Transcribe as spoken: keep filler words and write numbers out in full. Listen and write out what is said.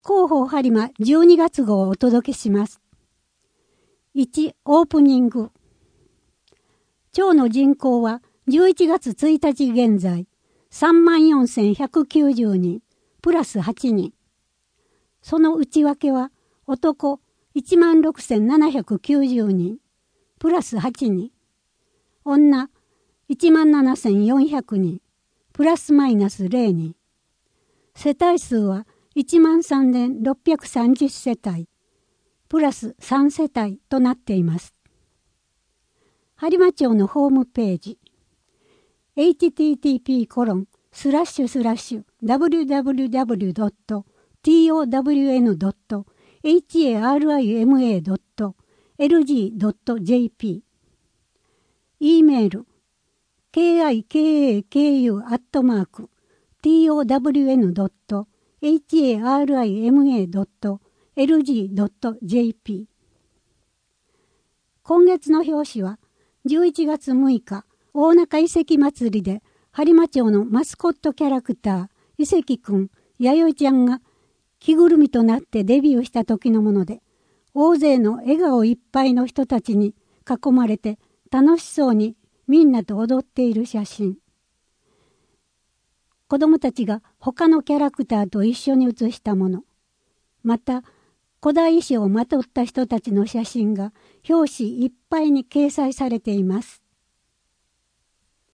広報播磨じゅうにがつ号をお届けします。いち、オープニング。町の人口はじゅういちがつついたち現在 さんまんよんせんひゃくきゅうじゅうにん、プラスはちにん。その内訳は男 いちまんろくせんななひゃくきゅうじゅうにん、プラスはちにん。女 いちまんななせんよんひゃくにん、プラスマイナスゼロにん。世帯数はいちまんさんぜんろっぴゃくさんじゅうせたい、プラスさんせたいとなっています。播磨町のホームページ エイチティーティーピーコロンスラッシュスラッシュダブリューダブリューダブリュードットトワンドットエイチエーアールアイエムエードットエルジードットジェーピー E メール ケーアイケーエーケーユー アットマーク トワンドットエイチエーアールアイエムエードットエルジードットジェーピー 今月の表紙はじゅういちがつむいか大中遺跡祭りで播磨町のマスコットキャラクター遺跡くん、弥生ちゃんが着ぐるみとなってデビューした時のもので、大勢の笑顔いっぱいの人たちに囲まれて楽しそうにみんなと踊っている写真。子供たちが他のキャラクターと一緒に写したもの。また、古代衣装をまとった人たちの写真が表紙いっぱいに掲載されています。